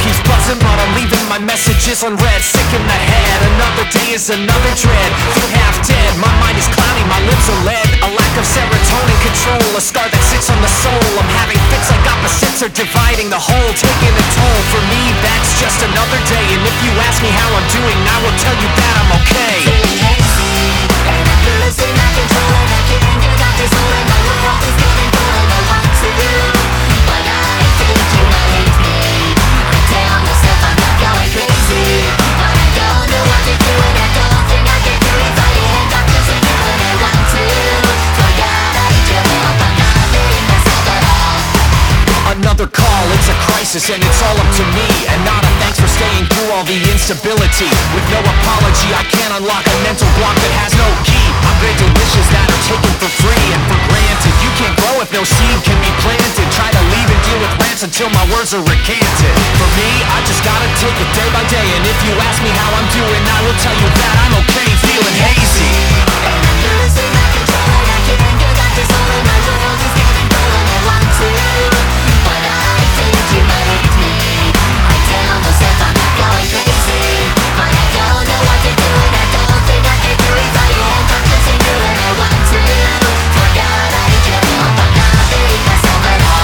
keeps buzzing, but I'm leaving my messages unread. Sick in the head, another day is another dread. Feel half dead, my mind is cloudy, my lips are lead. A lack of serotonin control, a scar that sits on the soul. I'm having fits like opposites are dividing the whole, taking a toll. For me, that's just another day. And if you ask me how I'm doing, I will tell you that I'm okay. Feeling hazy, and I'm losing my control, and I can't get out this hole, and my world is getting cold, and I want to do, but I think you might hate me. I tell myself I'm not going crazy, but I don't know what to do, and I don't think I can do it. Fighting and doctors and you, and I want to, for God I just hope I'm not letting myself at all. Another call, it's a crisis and it's all up to me. And not a thanks for staying through all the instability. With no apology, I can't unlock a mental block that has no key. I'm granted wishes that are taken for free and for granted. You can't grow if no seed can be planted. Try to leave and deal with rants until my words are recanted. For me, I just gotta take it day by day. And if you ask me how I'm doing, I will tell you that I'm okay, feeling hazy. And I'm losing my control, and I can't get out this hole, and my world is getting cold, and I want to, but I think you might hate me. I tell myself I'm not going crazy, but I don't know what to do, and I don't think I can do it. Fighting and practicing you, and I want to, for God I just hope I'm not letting myself at all.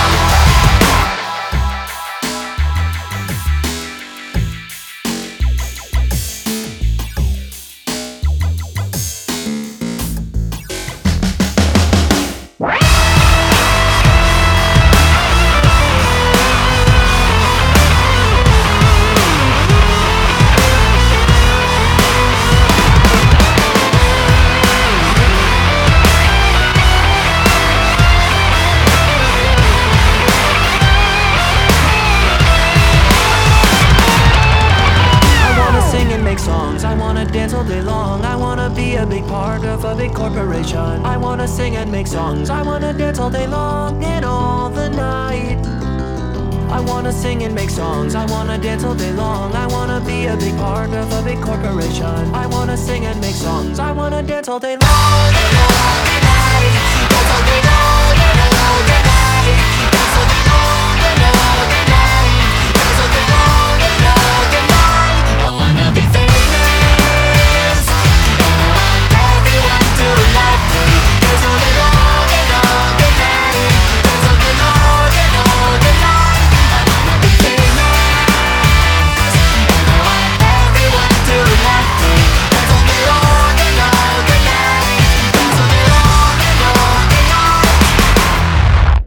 I wanna dance all day long. I wanna be a big part of a big corporation. I wanna sing and make songs. I wanna dance all day long and all the night. I wanna sing and make songs. I wanna dance all day long. I wanna be a big part of a big corporation. I wanna sing and make songs. I wanna dance all day long.